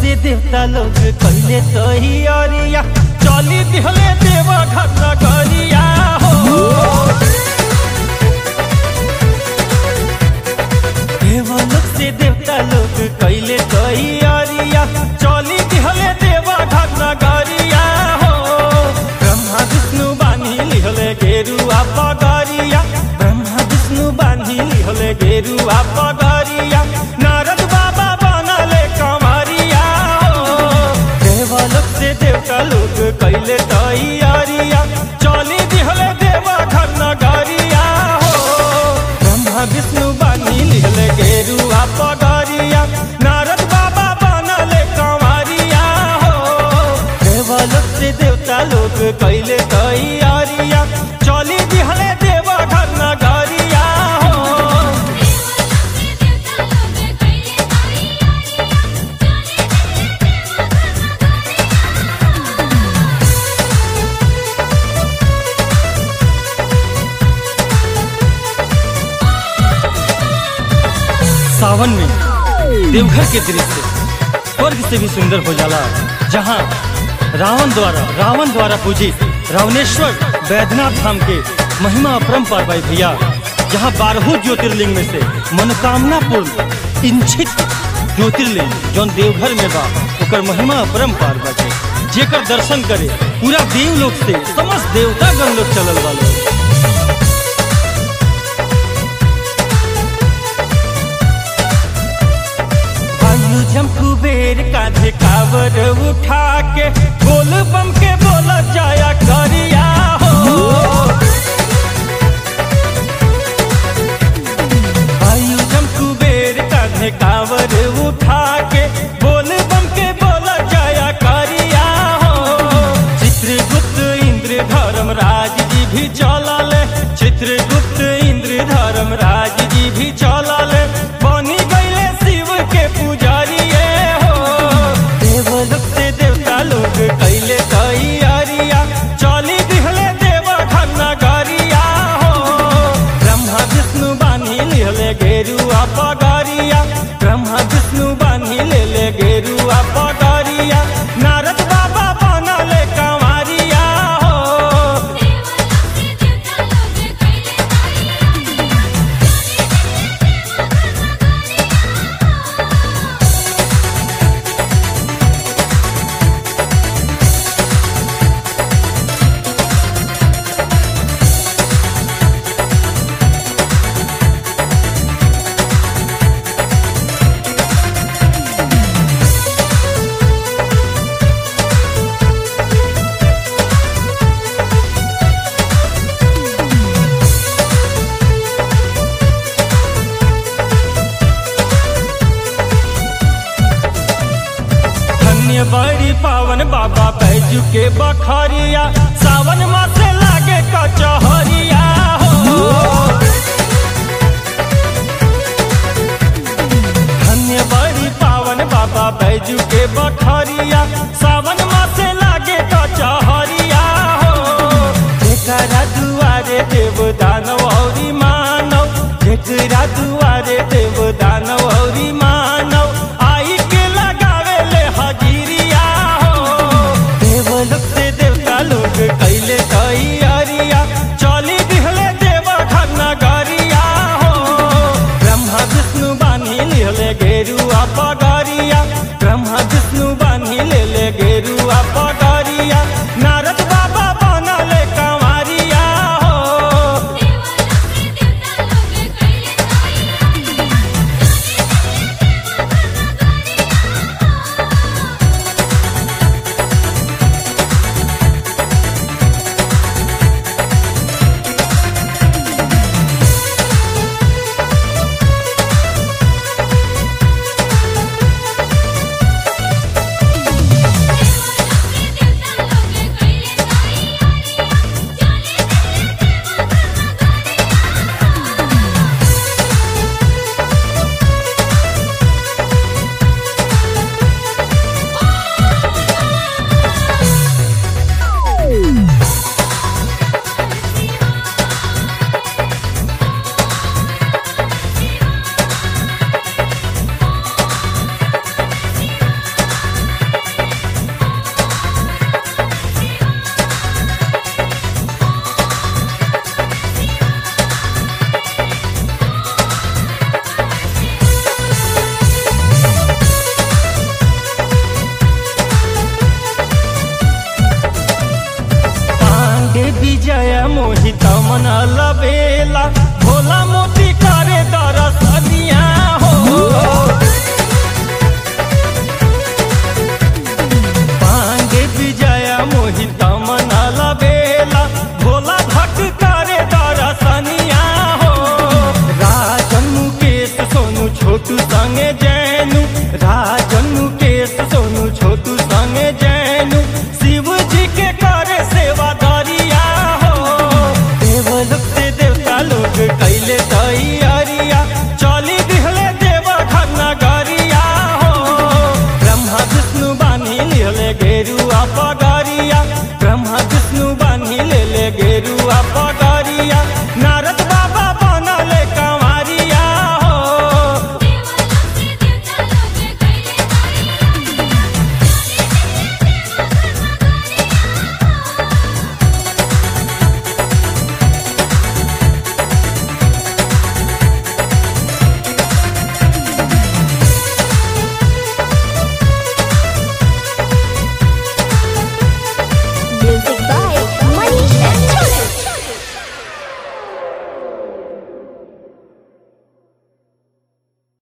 से देवता लोग कहले तैयारिया चली दिहले देवा घर नगरिया हो। देवलोक से देवता लोग कहले तैयारिया चली दिहले देवा घर नगरिया हो। ब्रह्मा विष्णु बानी लिहले गेरुआ पगरिया, ब्रह्मा विष्णु बानी लिहले गेरुआ पगरिया, नारद बाबा बनले कंवरिया हो। देवलोक से देवता लोग कहले तैयारिया चली दिहले देवा घर नगरिया हो। ब्रह्मा विष्णु बानी लिहले गेरुआ पगरिया, नारद बाबा बनले कंवरिया हो। देवलोक से देवता लोग कहले तैयारिया चली दिहले देवा घर नगरिया हो। सावन में देवघर के दृश्य स्वर्ग से भी सुंदर हो जाला, जहाँ रावण द्वारा पूजित रावणेश्वर बैद्यनाथ धाम के महिमा अपरंपार भाई भैया, जहाँ 12 ज्योतिर्लिंग में से मनोकामना पूर्ण इंचित ज्योतिर्लिंग जौन देवघर में बा ओकर महिमा अपरंपार बाटे, जेकर दर्शन करे पूरा देवलोक से समस्त देवता गण लोग चलल वाले। जम कुबेर कांधे कावर उठा के बोल बम के बोला जाया करिया हो। जम कुबेर कांधे कावर उठा के बोल बम के बोला जाया करिया हो। चित्रगुप्त इंद्र धर्मराज जी भी चलले, चित्रगुप्त इंद्र धर्मराज जी भी चलले, बनी गईले शिव के पुजारिये हो। देवलोक से देवता लोग कैले तैयारिया चली दिहले देवा घर नगरिया हो। ब्रह्मा विष्णु बानी लिहले गेरुआ पगरिया, ब्रह्मा विष्णु बानी लेले गेरुआ पगरिया, नारद बाबा बनले कंवरिया हो। बड़ी पावन बाबा बैजू के बखरिया, सावन मासे लागे कचहरिया हो। धन्य बड़ी पावन बाबा बैजू के बखरिया, सावन मासे लागे कचहरिया हो। जेकरा दुआरे देव दानव औरी मानव, जेकरा दुआरे देव दानव औरी मानव आई के लगावे ले हजीरिया हो। देवलोक से देवता लोग कैले तैयारिया चली दिहले देवा घर नगरिया हो। ब्रह्मा विष्णु बानी लिहले गेरुआ पगरिया, ब्रह्मा विष्णु बानी लेले गेरुआ पगरिया, नारद बाबा बनले कंवरिया हो। छोटू संगे जैनू, राजन मुकेश सोनू छोटू संगे जैनू।